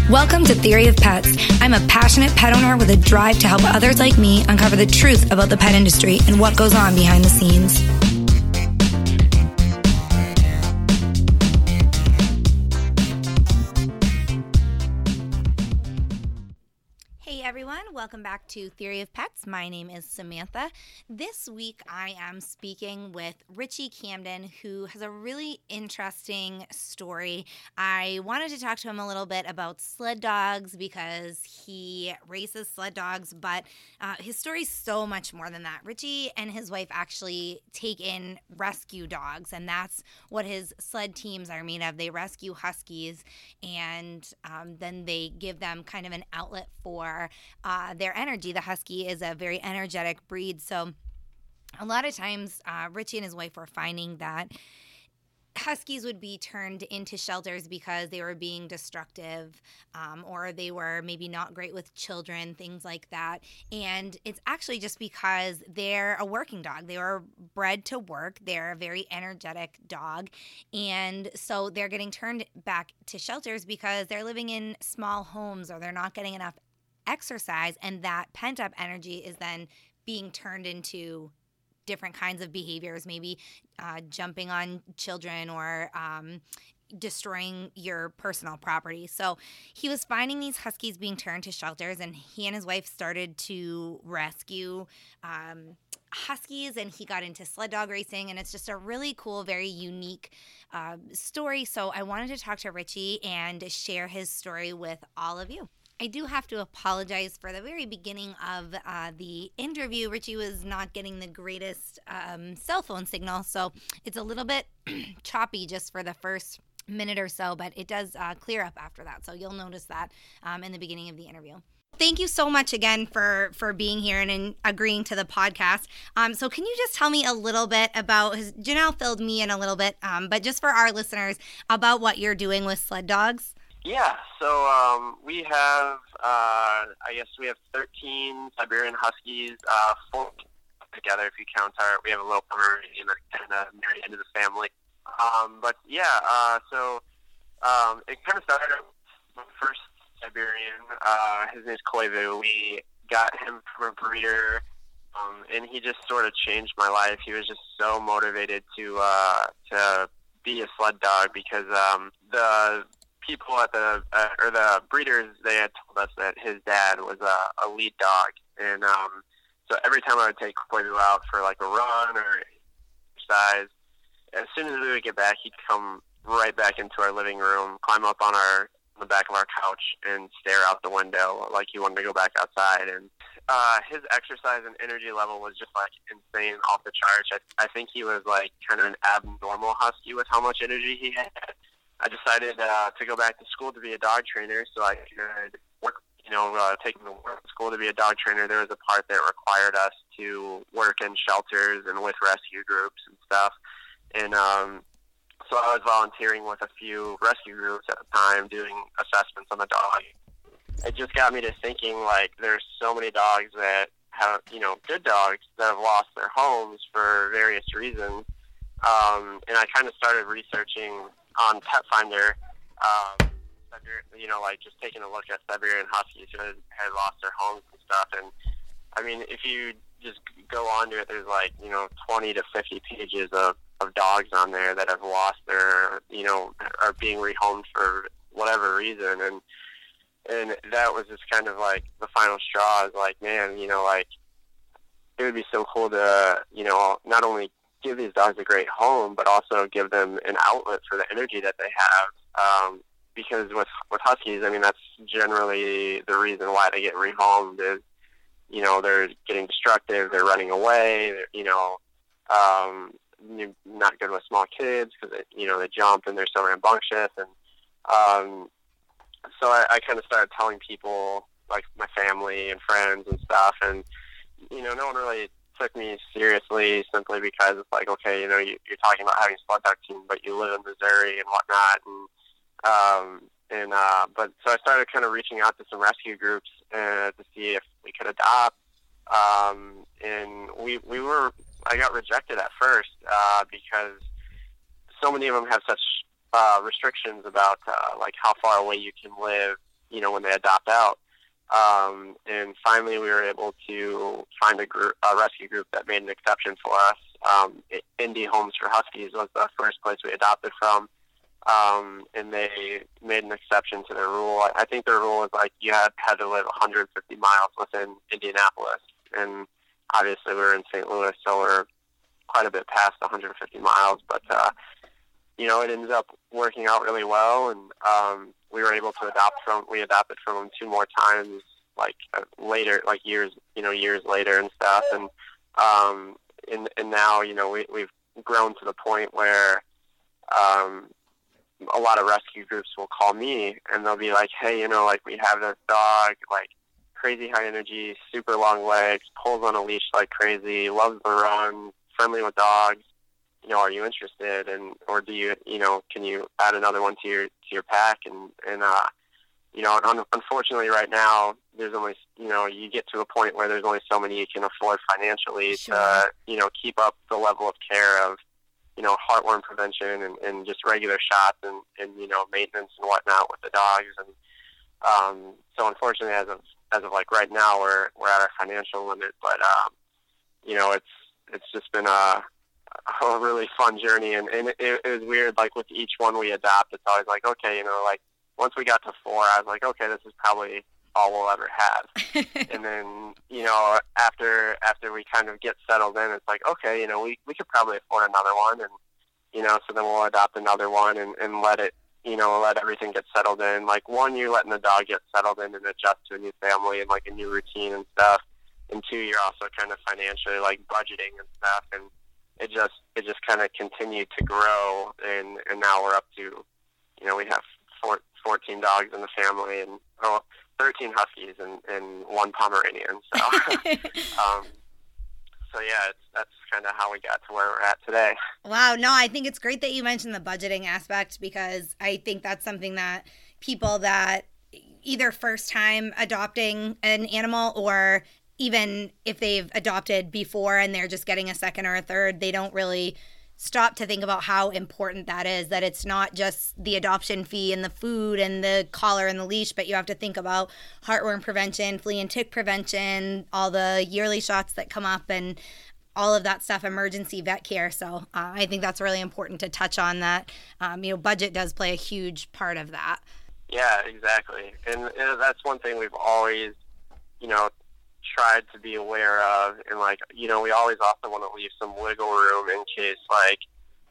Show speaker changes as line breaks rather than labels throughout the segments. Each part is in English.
Welcome to Theory of Pets. I'm a passionate pet owner with a drive to help others like me uncover the truth about the pet industry and what goes on behind the scenes. Hey everyone, welcome back to Theory of Pets. My name is Samantha. This week I am speaking with Richie Camden, who has a really interesting story. I wanted to talk to him a little bit about sled dogs because he races sled dogs, but his story is so much more than that. Richie and his wife actually take in rescue dogs, and that's what his sled teams are made of. They rescue huskies, and then they give them kind of an outlet for their energy. The husky is a very energetic breed, so a lot of times Richie and his wife were finding that huskies would be turned into shelters because they were being destructive, or they were maybe not great with children, things like that. And it's actually just because they're a working dog. They were bred to work. They're a very energetic dog. And so they're getting turned back to shelters because they're living in small homes or they're not getting enough exercise, and that pent-up energy is then being turned into different kinds of behaviors, maybe jumping on children or destroying your personal property. So he was finding these huskies being turned to shelters, and he and his wife started to rescue huskies, and he got into sled dog racing, and it's just a really cool, very unique story. So I wanted to talk to Richie and share his story with all of you. I do have to apologize for the very beginning of the interview. Richie was not getting the greatest cell phone signal, so it's a little bit choppy just for the first minute or so, but it does clear up after that, so you'll notice that in the beginning of the interview. Thank you so much again for being here and agreeing to the podcast. So can you just tell me a little bit about, Janelle filled me in a little bit, but just for our listeners, about what you're doing with sled dogs?
Yeah, so we have, we have 13 Siberian Huskies, 4 together if you count we have a little Pomeranian and a married into the family. It kind of started with my first Siberian. His name's Koivu. We got him from a breeder, and he just sort of changed my life. He was just so motivated to be a sled dog because the people at the breeders, they had told us that his dad was a lead dog, and so every time I would take Koivu out for like a run or exercise, as soon as we would get back, he'd come right back into our living room, climb up on the back of our couch, and stare out the window like he wanted to go back outside. And his exercise and energy level was just like insane, off the charts. I think he was like kind of an abnormal husky with how much energy he had. I decided to go back to school to be a dog trainer so I could work, take him to work at school to be a dog trainer. There was a part that required us to work in shelters and with rescue groups and stuff. And so I was volunteering with a few rescue groups at the time doing assessments on the dog. It just got me to thinking, like, there's so many dogs that have, good dogs that have lost their homes for various reasons. And I kind of started researching on Pet Finder, just taking a look at Siberian Huskies who had lost their homes and stuff. And, I mean, if you just go on to it, there's 20 to 50 pages of dogs on there that have lost their, are being rehomed for whatever reason. And that was just kind of like the final straw. Is like, man, it would be so cool to, not only give these dogs a great home, but also give them an outlet for the energy that they have. Because with Huskies, I mean, that's generally the reason why they get rehomed is, they're getting destructive, they're running away, not good with small kids because, they jump and they're so rambunctious. And so I kind of started telling people, like my family and friends and stuff, and, no one really took me seriously simply because it's like, okay, you're talking about having a sled dog team, but you live in Missouri and whatnot. But so I started kind of reaching out to some rescue groups to see if we could adopt. And I got rejected at first because so many of them have such restrictions about like how far away you can live when they adopt out. And finally, we were able to find a rescue group that made an exception for us. Indie Homes for Huskies was the first place we adopted from, and they made an exception to their rule. I think their rule was like you had to live 150 miles within Indianapolis, and obviously we were in St. Louis, so we're quite a bit past 150 miles, but it ended up working out really well, and we were able to we adopted from them 2 more times, later, years later and stuff, and now, we've grown to the point where, a lot of rescue groups will call me and they'll be like, hey, we have this dog, crazy high energy, super long legs, pulls on a leash like crazy, loves to run, friendly with dogs. Are you interested? Or do you, can you add another one to your pack? And unfortunately right now, there's only, you get to a point where there's only so many you can afford financially to, keep up the level of care of, heartworm prevention and just regular shots and maintenance and whatnot with the dogs. And so unfortunately, as of right now, we're at our financial limit. But it's just been a really fun journey, and it was weird. With each one we adopt, it's always like, okay, once we got to 4, I was like, okay, this is probably all we'll ever have. And then, after we kind of get settled in, it's like, okay, we could probably afford another one. And, so then we'll adopt another one and let it, let everything get settled in. 1, you're letting the dog get settled in and adjust to a new family and a new routine and stuff. And 2, you're also kind of financially budgeting and stuff. And it just kind of continued to grow. And now we're up to, we have 14 dogs in the family and 13 Huskies and 1 Pomeranian. So, so yeah, that's kind of how we got to where we're at today.
Wow. No, I think it's great that you mentioned the budgeting aspect, because I think that's something that people that either first time adopting an animal, or even if they've adopted before and they're just getting a second or a third, they don't really stop to think about how important that is, that it's not just the adoption fee and the food and the collar and the leash, but you have to think about heartworm prevention, flea and tick prevention, all the yearly shots that come up and all of that stuff, emergency vet care. So I think that's really important to touch on that. Budget does play a huge part of that.
Yeah, exactly. And that's one thing we've always, tried to be aware of, and we always also want to leave some wiggle room in case like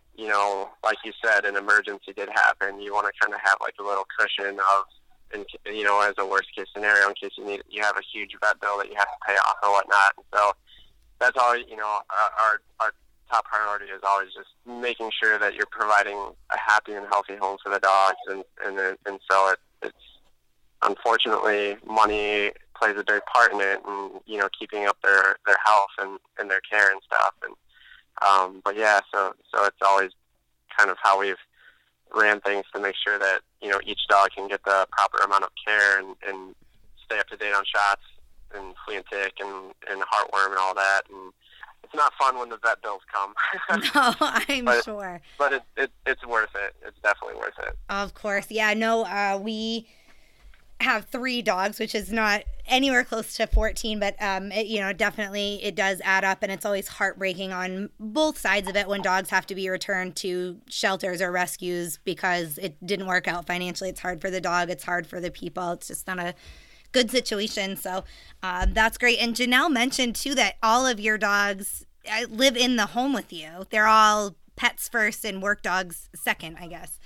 you said, an emergency did happen. You want to kind of have a little cushion of, as a worst case scenario, in case you have a huge vet bill that you have to pay off or whatnot. And so that's always, our top priority is always just making sure that you're providing a happy and healthy home for the dogs, and so it's unfortunately money plays a big part in it, and keeping up their health and their care and stuff. And but yeah, so it's always kind of how we've ran things to make sure that each dog can get the proper amount of care and stay up to date on shots and flea and tick and heartworm and all that. And it's not fun when the vet bills come.
No, I'm sure.
But it's worth it. It's definitely worth it.
Of course, yeah. No, we have 3 dogs, which is not anywhere close to 14, but definitely it does add up, and it's always heartbreaking on both sides of it when dogs have to be returned to shelters or rescues because it didn't work out financially. It's hard for the dog, it's hard for the people. It's just not a good situation. So that's great. And Janelle mentioned too that all of your dogs live in the home with you. They're all pets first and work dogs second, I guess.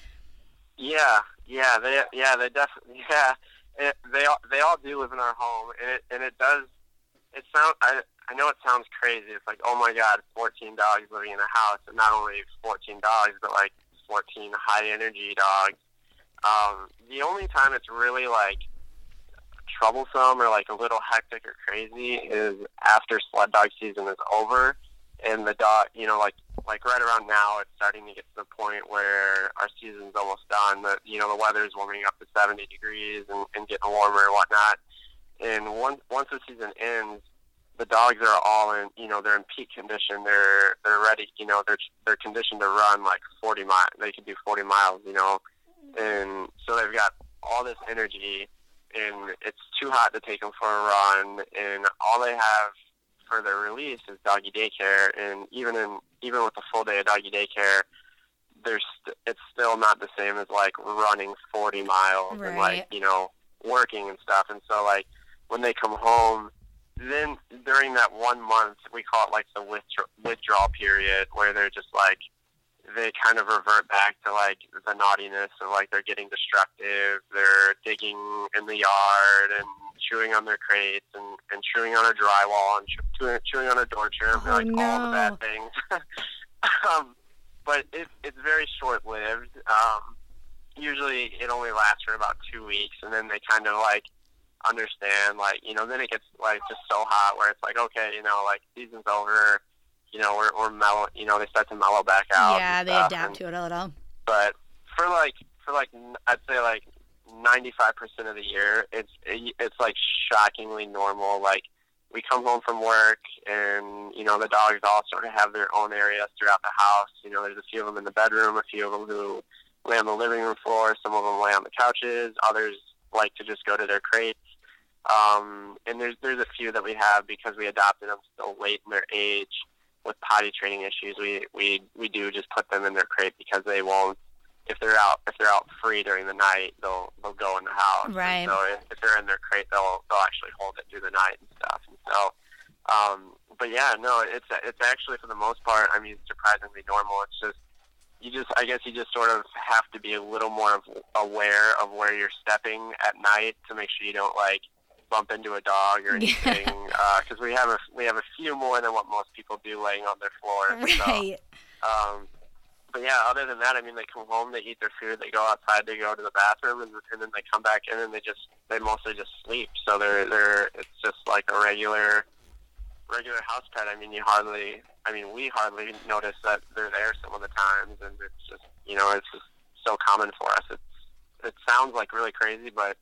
They definitely, they all do live in our home, and it does. It sounds. I know it sounds crazy. It's like, oh my God, 14 dogs living in a house, and not only 14 dogs, but 14 high energy dogs. The only time it's really troublesome or a little hectic or crazy is after sled dog season is over, and the dog, right around now, it's starting to get to the point where our season's almost done. The weather's warming up to 70 degrees and getting warmer and whatnot. And once the season ends, the dogs are all in, they're in peak condition. They're ready, they're conditioned to run 40 miles. They can do 40 miles, and so they've got all this energy,
and it's too hot to take them for a run, and all they have for their release is doggy daycare. And even with a full day of doggy daycare, it's still not the same as like running 40 miles
right.
and like, you know, working and stuff. And so like when they come home, then during that 1 month, we call it like the withdrawal period, where they're just like, they kind of revert back to like the naughtiness of like they're getting destructive, they're digging in the yard and chewing on their crates and chewing on a drywall and chewing on a door trim, like
no.
all the bad things. But it's very short-lived. Usually it only lasts for about 2 weeks, and then they kind of like understand, like, you know, then it gets like just so hot where it's like, okay, you know, like season's over, you know, we're mellow, you know, they start to mellow back out.
Yeah, they adapt to it a little.
But for like I'd say like 95% of the year, it's like shockingly normal. Like we come home from work and, you know, the dogs all sort of have their own areas throughout the house. You know, there's a few of them in the bedroom, a few of them who lay on the living room floor, some of them lay on the couches, others like to just go to their crates. And there's a few that we have because we adopted them still late in their age with potty training issues. We do just put them in their crate because they won't, if they're out free during the night, they'll go in the house.
Right.
And so if they're in their crate, they'll actually hold it through the night and stuff. And so, but yeah, no, it's actually for the most part, I mean, surprisingly normal. It's just, I guess you just sort of have to be a little more aware of where you're stepping at night to make sure you don't like bump into a dog or anything. Because we have a few more than what most people do laying on their floor.
Right.
So, but yeah, other than that, I mean, they come home, they eat their food, they go outside, they go to the bathroom, and then they come back in and they mostly just sleep. So it's just like a regular house pet. I mean, we hardly notice that they're there some of the times, and it's just, you know, it's just so common for us. It sounds like really crazy, but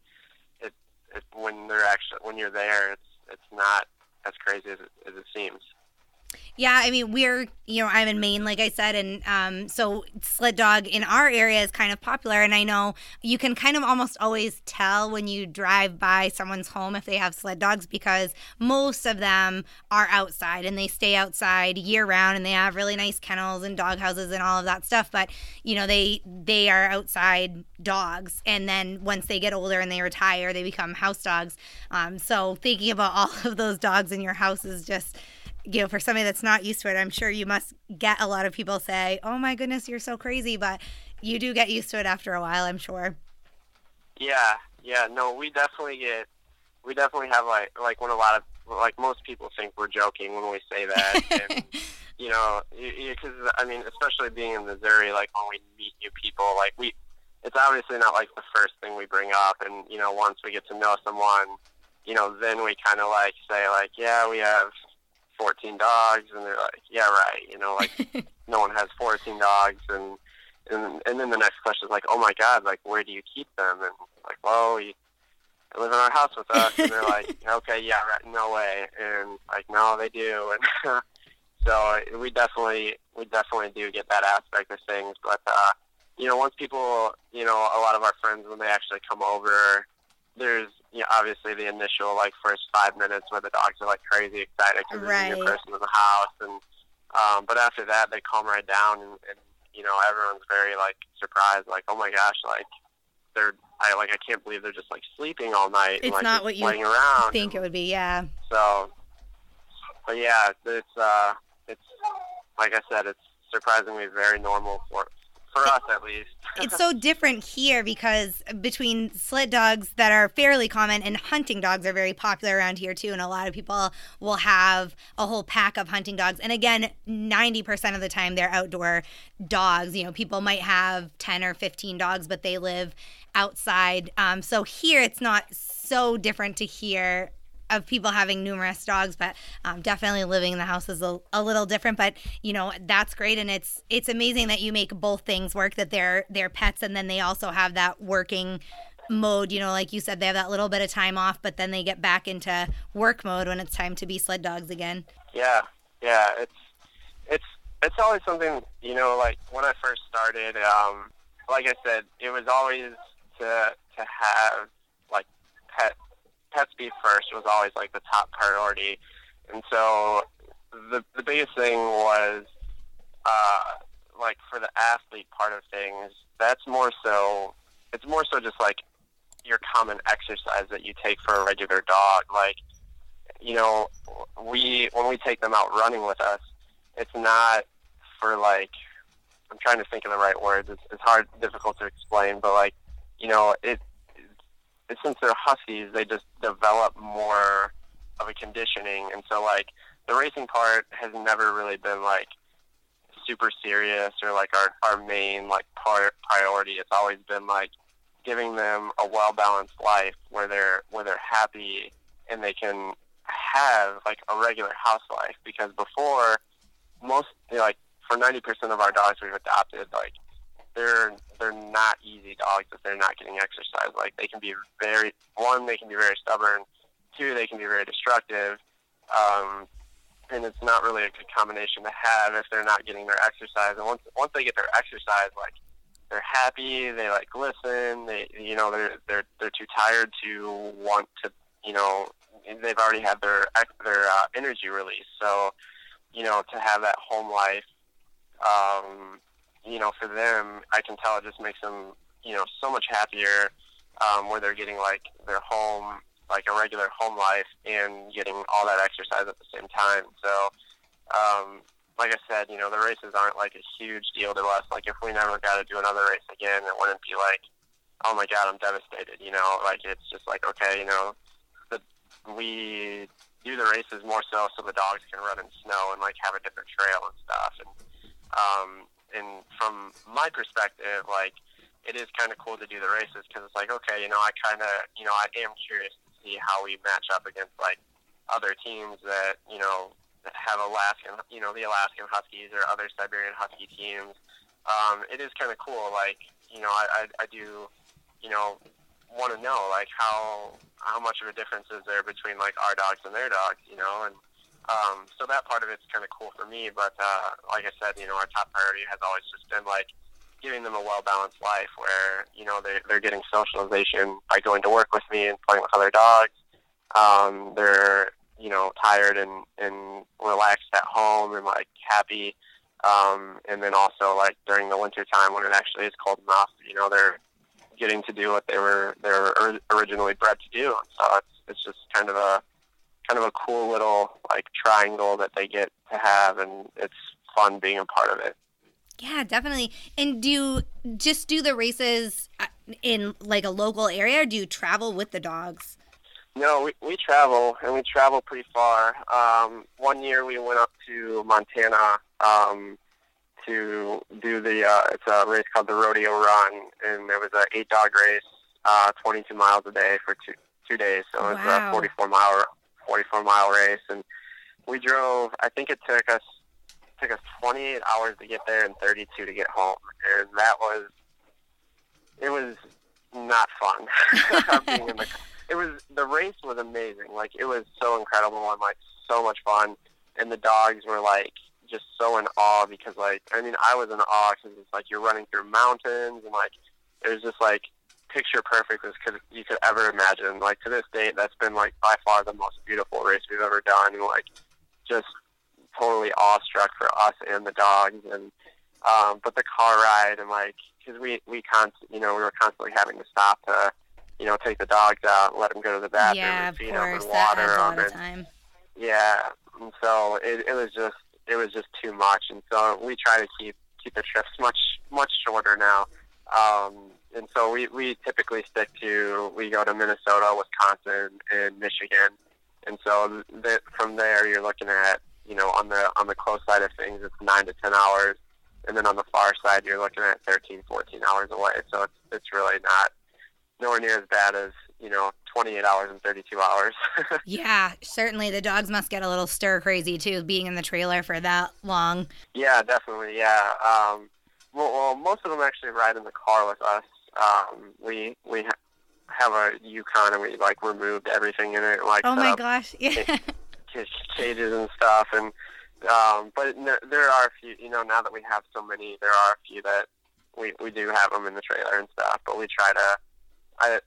when you're there, it's not as crazy as it seems.
Yeah, I mean, I'm in Maine, like I said, and so sled dog in our area is kind of popular, and I know you can kind of almost always tell when you drive by someone's home if they have sled dogs, because most of them are outside, and they stay outside year-round, and they have really nice kennels and dog houses and all of that stuff, but, you know, they are outside dogs, and then once they get older and they retire, they become house dogs. So thinking about all of those dogs in your house is just, you know, for somebody that's not used to it, I'm sure you must get a lot of people say, oh my goodness, you're so crazy, but you do get used to it after a while, I'm sure.
Yeah, no, we definitely have like when a lot of, like most people think we're joking when we say that, and, you know, because, I mean, especially being in Missouri, like when we meet new people, like it's obviously not like the first thing we bring up, and, you know, once we get to know someone, you know, then we kind of like say like, yeah, we have 14 dogs, and they're like, yeah, right, you know, like no one has 14 dogs, and then the next question is like, oh my God, like where do you keep them? And like, well, they live in our house with us, and they're like, okay, yeah, right, no way, and like, no, they do, and so we definitely do get that aspect of things, but you know, once people, you know, a lot of our friends, when they actually come over, there's, you know, obviously the initial like first 5 minutes where the dogs are like crazy excited because there's a new person in the house, and but after that they calm right down, and you know, everyone's very like surprised, like, oh my gosh, like I can't believe they're just like sleeping all night.
It's
and, like,
not what you
playing around.
Think it would be, yeah.
So, but yeah, it's like I said, it's surprisingly very normal for us, at least.
It's so different here because between sled dogs that are fairly common and hunting dogs are very popular around here too, and a lot of people will have a whole pack of hunting dogs. And again, 90% of the time they're outdoor dogs. You know, people might have 10 or 15 dogs, but they live outside. So here it's not so different to hear of people having numerous dogs, but definitely living in the house is a little different. But, you know, that's great, and it's amazing that you make both things work, that they're pets, and then they also have that working mode. You know, like you said, they have that little bit of time off, but then they get back into work mode when it's time to be sled dogs again.
Yeah, it's always something, you know, like when I first started, like I said, it was always to have like pets be first was always like the top priority. And so the biggest thing was like for the athlete part of things, it's more so just like your common exercise that you take for a regular dog. Like, you know, when we take them out running with us, it's not for like, I'm trying to think of the right words. It's difficult to explain, but like, you know, since they're huskies, they just develop more of a conditioning. And so like the racing part has never really been like super serious or like our main like priority. It's always been like giving them a well-balanced life where they're happy and they can have like a regular house life. Because before, like for 90% of our dogs we've adopted, like they're not easy dogs if they're not getting exercise. Like they can be very stubborn. 2, they can be very destructive. And it's not really a good combination to have if they're not getting their exercise. And once they get their exercise, like they're happy, they like listen, they're too tired to want to, you know, they've already had their energy release. So, you know, to have that home life, you know, for them, I can tell it just makes them, you know, so much happier, where they're getting like their home, like a regular home life, and getting all that exercise at the same time. So, like I said, you know, the races aren't like a huge deal to us. Like if we never got to do another race again, it wouldn't be like, oh my God, I'm devastated. You know, like it's just like, okay, you know, we do the races more so the dogs can run in snow and like have a different trail and stuff. And from my perspective, like it is kind of cool to do the races because it's like, okay, you know, I am curious to see how we match up against like other teams that, you know, that have Alaskan, you know, the Alaskan Huskies or other Siberian Husky teams. It is kind of cool. Like, you know, I do, you know, want to know like how much of a difference is there between like our dogs and their dogs, you know, and so that part of it's kind of cool for me. But like I said, you know, our top priority has always just been like giving them a well-balanced life where, you know, they're getting socialization by going to work with me and playing with other dogs. They're, you know, tired and relaxed at home and like happy. And then also like during the winter time when it actually is cold enough, you know, they're getting to do what they were originally bred to do. So it's just kind of a cool little like triangle that they get to have, and it's fun being a part of it.
Yeah, definitely. And do you just do the races in like a local area, or do you travel with the dogs?
No, we travel, and we travel pretty far. One year we went up to Montana to do it's a race called the Rodeo Run, and there was an 8-dog race, 22 miles a day for two days. So it was a 44 mile race, and we drove. I think it took us 28 hours to get there and 32 to get home, and it was not fun. The race was amazing. Like it was so incredible and like so much fun, and the dogs were like just so in awe because like, I mean, I was in awe because it's like you're running through mountains and like it was just like picture perfect as you could ever imagine. Like to this date, that's been like by far the most beautiful race we've ever done, and like just totally awestruck for us and the dogs. And but the car ride and like because we were constantly having to stop to, you know, take the dogs out and let them go to the bathroom and feed them and water them. Yeah, and so it was just too much, and so we try to keep the trips much shorter now. And so we typically we go to Minnesota, Wisconsin, and Michigan, and so from there you're looking at, you know, on the close side of things, it's 9 to 10 hours, and then on the far side you're looking at 13, 14 hours away. So it's really nowhere near as bad as, you know, 28 hours and 32 hours.
Yeah, certainly. The dogs must get a little stir crazy too, being in the trailer for that long.
Yeah, definitely. Yeah. Well, most of them actually ride in the car with us. We have a Yukon, and we like removed everything in it. Like,
oh my gosh, yeah.
Cages and stuff, and but there are a few. You know, now that we have so many, there are a few that we do have them in the trailer and stuff. But we try to.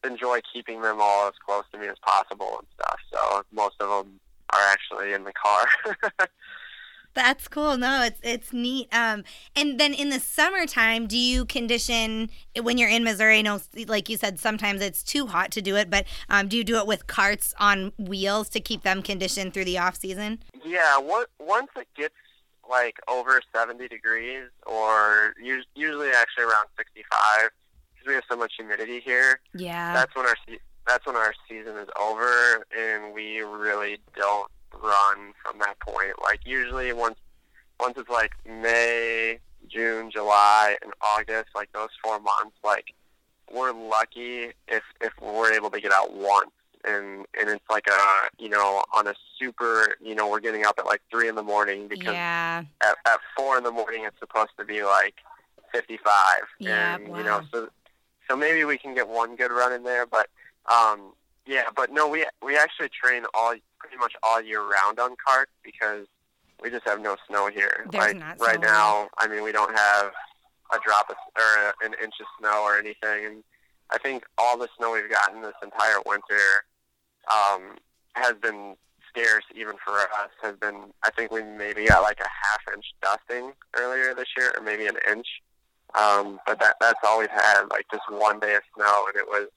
enjoy keeping them all as close to me as possible and stuff. So most of them are actually in the car.
That's cool. No, it's neat. And then in the summertime, do you condition when you're in Missouri? I know, like you said, sometimes it's too hot to do it, but do you do it with carts on wheels to keep them conditioned through the off season?
Yeah, once it gets like over 70 degrees, or usually actually around 65, because we have so much humidity here.
Yeah,
that's when our season is over, and we really don't run from that point. Like usually once it's like May, June, July, and August, like those 4 months, like we're lucky if we're able to get out once, and it's like on a super, we're getting up at like 3 in the morning, because at 4 in the morning it's supposed to be like 55.
Yeah,
and
wow.
So maybe we can get one good run in there, but but no, we actually train pretty much all year round on carts, because we just have no snow here.
There's not snow
right now, I mean, we don't have a drop or an inch of snow or anything, and I think all the snow we've gotten this entire winter has been scarce, even for us. I think we maybe got like a half-inch dusting earlier this year, or maybe an inch, but that's all we've had, like just one day of snow, and it was,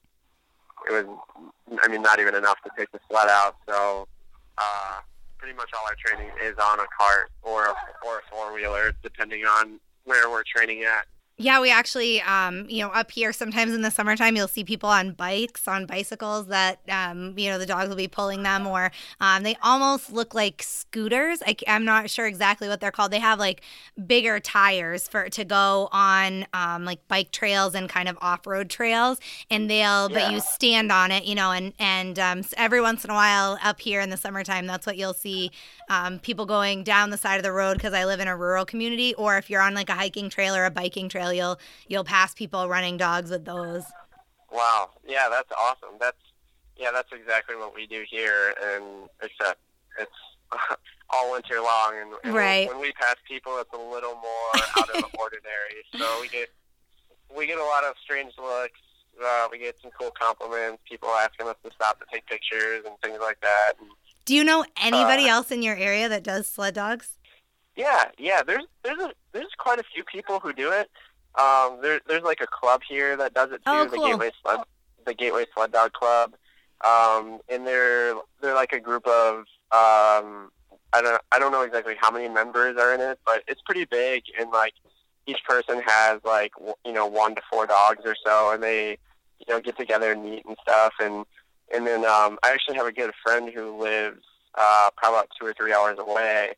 I mean, not even enough to take the sled out. So pretty much all our training is on a cart or a four-wheeler, depending on where we're training at.
Yeah, we actually, up here sometimes in the summertime, you'll see people on bicycles that, the dogs will be pulling them, or they almost look like scooters. I'm not sure exactly what they're called. They have like bigger tires to go on like bike trails and kind of off-road trails, and but you stand on it, and every once in a while up here in the summertime, that's what you'll see, people going down the side of the road, because I live in a rural community, or if you're on like a hiking trail or a biking trail, you'll pass people running dogs with those.
Wow. Yeah, that's awesome. That's exactly what we do here, and except it's all winter long, and
right.
When we pass people, it's a little more out of the ordinary. So we get a lot of strange looks. We get some cool compliments, people asking us to stop to take pictures and things like that. And,
do you know anybody else in your area that does sled dogs?
Yeah. There's quite a few people who do it. There's like a club here that does it too.
Oh, cool.
The Gateway Sled Dog Club, and they're like a group of I don't know exactly how many members are in it, but it's pretty big, and like each person has like 1 to 4 dogs or so, and they get together and meet and stuff, and then I actually have a good friend who lives probably about 2 or 3 hours away.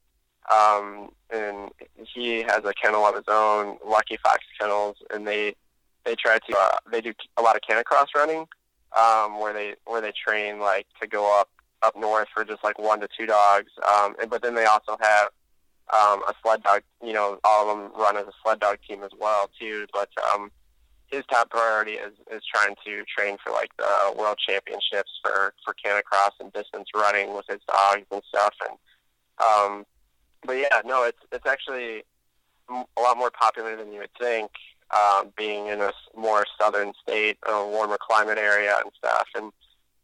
And he has a kennel of his own, Lucky Fox Kennels, and they try to they do a lot of canicross running, where they train like to go up north for just like 1 to 2 dogs, but then they also have a sled dog. All of them run as a sled dog team as well too. But his top priority is trying to train for like the world championships for canicross and distance running with his dogs and stuff, and but yeah, no, it's actually a lot more popular than you would think, being in a more southern state, a warmer climate area and stuff. And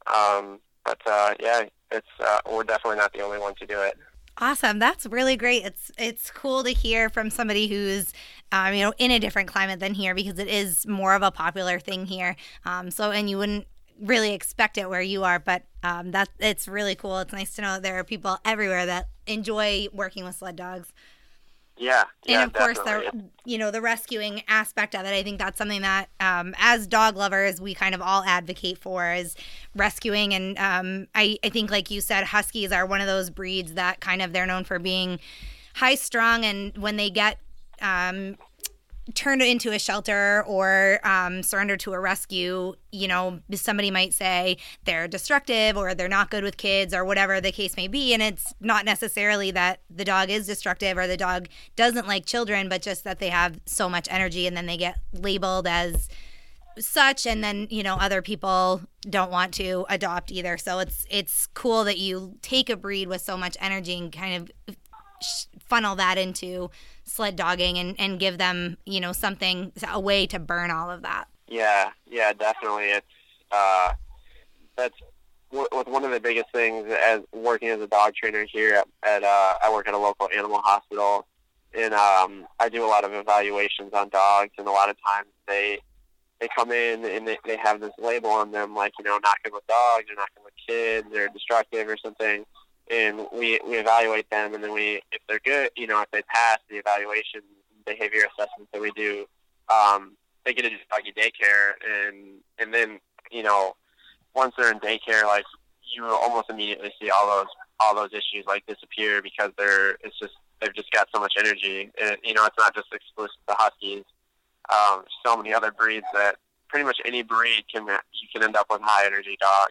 we're definitely not the only one to do it.
Awesome. That's really great. It's cool to hear from somebody who's, in a different climate than here, because it is more of a popular thing here. And you wouldn't really expect it where you are, but it's really cool. It's nice to know that there are people everywhere that enjoy working with sled dogs.
Yeah,
and of course, the rescuing aspect of it. I think that's something that, as dog lovers, we kind of all advocate for, is rescuing. And I think, like you said, Huskies are one of those breeds that they're known for being high strung, and when they get turned into a shelter or surrendered to a rescue, somebody might say they're destructive or they're not good with kids or whatever the case may be. And it's not necessarily that the dog is destructive or the dog doesn't like children, but just that they have so much energy, and then they get labeled as such, and then other people don't want to adopt either. So it's cool that you take a breed with so much energy and kind of funnel that into sled dogging and give them, something, a way to burn all of that.
Yeah, definitely. that's with one of the biggest things as working as a dog trainer here at I work at a local animal hospital, and I do a lot of evaluations on dogs, and a lot of times they come in and they have this label on them, like, not good with dogs, or not good with kids, or destructive or something. And we evaluate them, and then if they're good, if they pass the evaluation behavior assessments that we do, they get a doggy daycare, and then, once they're in daycare, like, you almost immediately see all those issues like disappear, because they've just got so much energy. And, it's not just exclusive to Huskies. So many other breeds that pretty much any breed you can end up with high energy dog.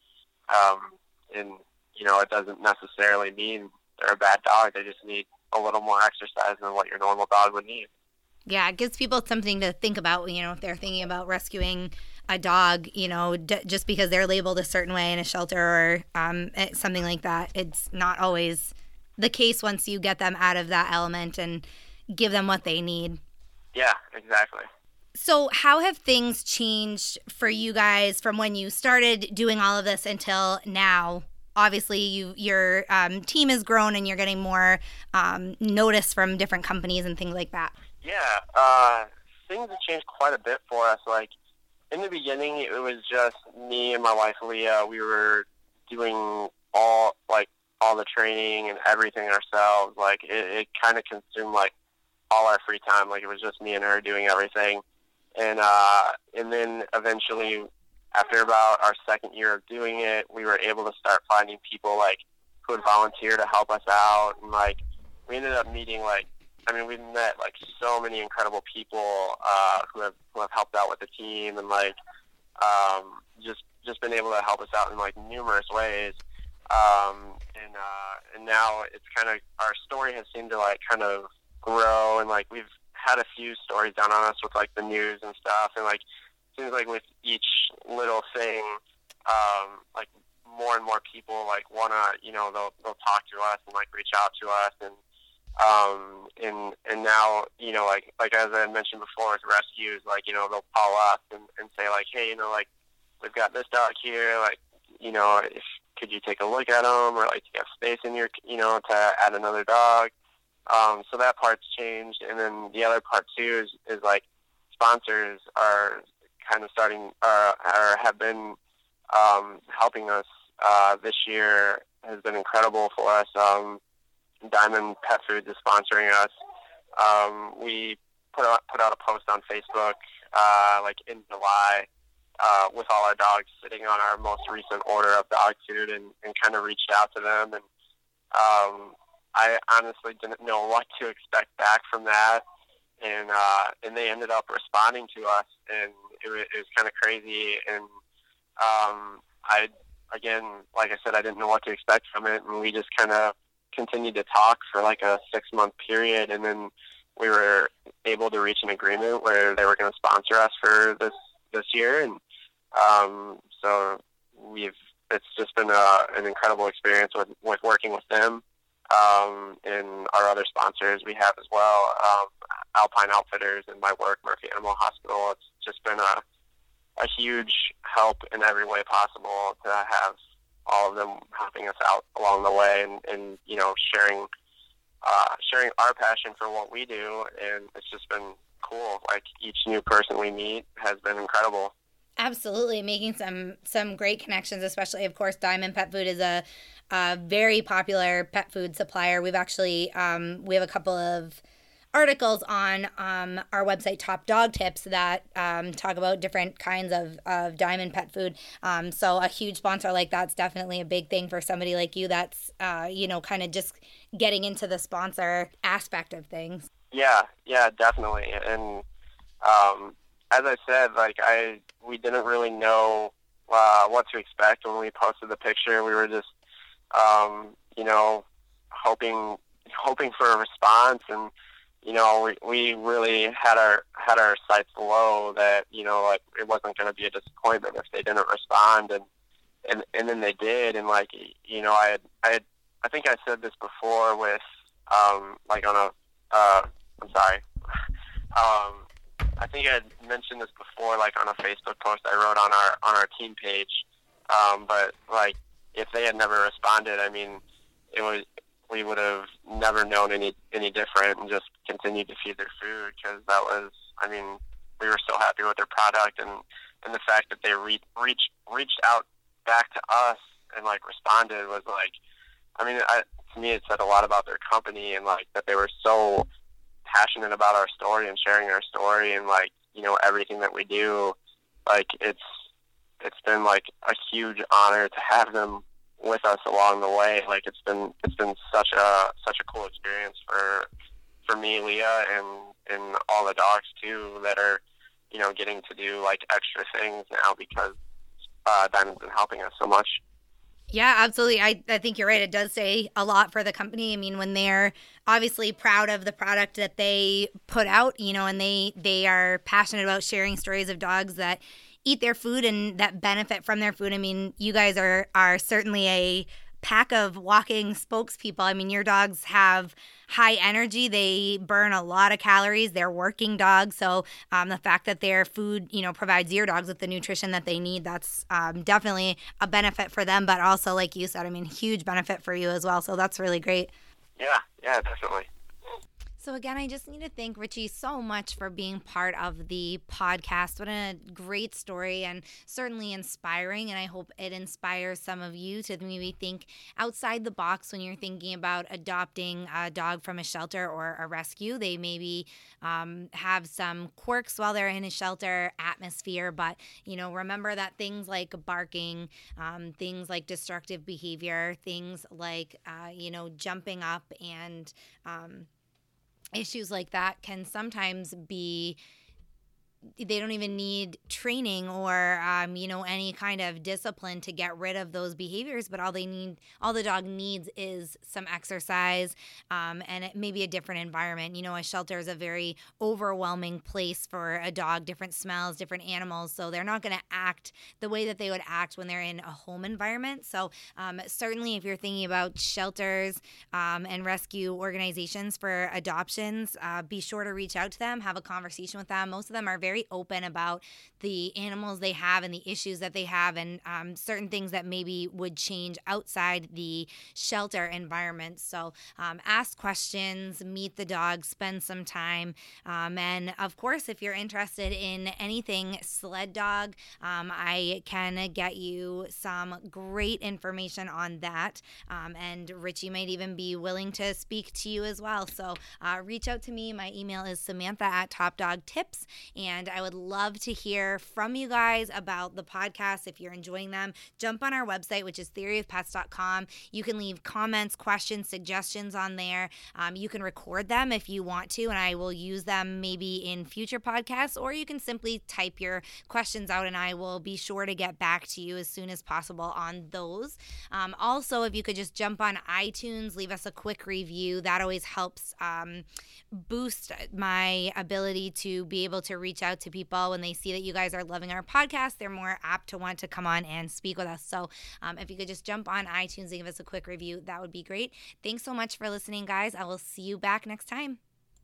And it doesn't necessarily mean they're a bad dog. They just need a little more exercise than what your normal dog would need.
Yeah, it gives people something to think about, if they're thinking about rescuing a dog, just because they're labeled a certain way in a shelter or something like that. It's not always the case once you get them out of that element and give them what they need.
Yeah, exactly.
So how have things changed for you guys from when you started doing all of this until now? Obviously, your team has grown and you're getting more notice from different companies and things like that.
Yeah, things have changed quite a bit for us. Like, in the beginning, it was just me and my wife, Leah. We were doing all the training and everything ourselves. Like, it kind of consumed, like, all our free time. Like, it was just me and her doing everything. And then eventually, after about our second year of doing it, we were able to start finding people, like, who would volunteer to help us out. And, like, we ended up meeting, we've met, like, so many incredible people who have helped out with the team, and, like, just been able to help us out in, like, numerous ways. And now it's kind of, our story has seemed to, like, kind of grow, and, like, we've had a few stories done on us with, like, the news and stuff, and, like, it seems like with each little thing, like, more and more people, like, wanna, they'll talk to us and, like, reach out to us, and now, like as I mentioned before with rescues, like, they'll call us and say, like, hey, like, we've got this dog here, like, could you take a look at him, or, like, do you have space in your, to add another dog? So that part's changed. And then the other part too is like, sponsors are kind of starting, or have been helping us. This year has been incredible for us. Diamond Pet Foods is sponsoring us. We put out a post on Facebook, like, in July, with all our dogs sitting on our most recent order of dog food, and kind of reached out to them. And I honestly didn't know what to expect back from that. And they ended up responding to us, and it was kind of crazy. And again, like I said, I didn't know what to expect from it, and we just kind of continued to talk for like a 6-month period, and then we were able to reach an agreement where they were going to sponsor us for this year. And so it's just been an incredible experience with working with them, and our other sponsors we have as well, Alpine Outfitters and my work, Murphy Animal Hospital. It's just been a huge help in every way possible to have all of them helping us out along the way, and sharing our passion for what we do. And it's just been cool. Like, each new person we meet has been incredible.
Absolutely, making some great connections, especially, of course, Diamond Pet Food is a very popular pet food supplier. We've actually we have a couple of articles on our website, Top Dog Tips, that talk about different kinds of Diamond Pet Food. So a huge sponsor like that's definitely a big thing for somebody like you that's, kind of just getting into the sponsor aspect of things.
Yeah, definitely. And as I said, like, we didn't really know what to expect when we posted the picture. We were just, hoping for a response, and we really had our sights low that, like, it wasn't going to be a disappointment if they didn't respond, and then they did. And, like, I think I said this before with, like, on a, I'm sorry, I think I mentioned this before, like on a Facebook post I wrote on our team page. But like, if they had never responded, I mean, we would have never known any different, and just continued to feed their food, because that was, I mean, we were so happy with their product, and the fact that they reached out back to us and like responded was like, I mean, to me it said a lot about their company, and like that they were so passionate about our story and sharing our story, and like, you know, everything that we do. Like, it's been like a huge honor to have them with us along the way. Like, it's been such a cool experience for me, Leah, and all the dogs too, that are, you know, getting to do like extra things now because Diamond's been helping us so much.
Yeah, absolutely. I think you're right. It does say a lot for the company. I mean, when they're obviously proud of the product that they put out, you know, and they are passionate about sharing stories of dogs that eat their food and that benefit from their food. I mean, you guys are certainly a pack of walking spokespeople. I mean, your dogs have high energy. They burn a lot of calories. They're working dogs. So the fact that their food, you know, provides your dogs with the nutrition that they need, that's definitely a benefit for them. But also, like you said, I mean, huge benefit for you as well. So that's really great.
Yeah, definitely.
So again, I just need to thank Richie so much for being part of the podcast. What a great story, and certainly inspiring. And I hope it inspires some of you to maybe think outside the box when you're thinking about adopting a dog from a shelter or a rescue. They maybe have some quirks while they're in a shelter atmosphere, but, you know, remember that things like barking, things like destructive behavior, things like, you know, jumping up and issues like that can sometimes be, they don't even need training or, you know, any kind of discipline to get rid of those behaviors. But all the dog needs is some exercise, and it may be a different environment. You know, a shelter is a very overwhelming place for a dog, different smells, different animals. So they're not going to act the way that they would act when they're in a home environment. So certainly if you're thinking about shelters and rescue organizations for adoptions, be sure to reach out to them, have a conversation with them. Most of them are very open about the animals they have and the issues that they have, and certain things that maybe would change outside the shelter environment. So ask questions, meet the dog, spend some time. And of course, if you're interested in anything sled dog, I can get you some great information on that. And Richie might even be willing to speak to you as well. So reach out to me. My email is Samantha@TopDogTips. And I would love to hear from you guys about the podcast. If you're enjoying them, jump on our website, which is theoryofpets.com. You can leave comments, questions, suggestions on there. You can record them if you want to, and I will use them maybe in future podcasts, or you can simply type your questions out and I will be sure to get back to you as soon as possible on those. Also, if you could just jump on iTunes, leave us a quick review. That always helps boost my ability to be able to reach out to people. When they see that you guys are loving our podcast, they're more apt to want to come on and speak with us. So if you could just jump on iTunes and give us a quick review, that would be great. Thanks so much for listening, guys. I will see you back next time.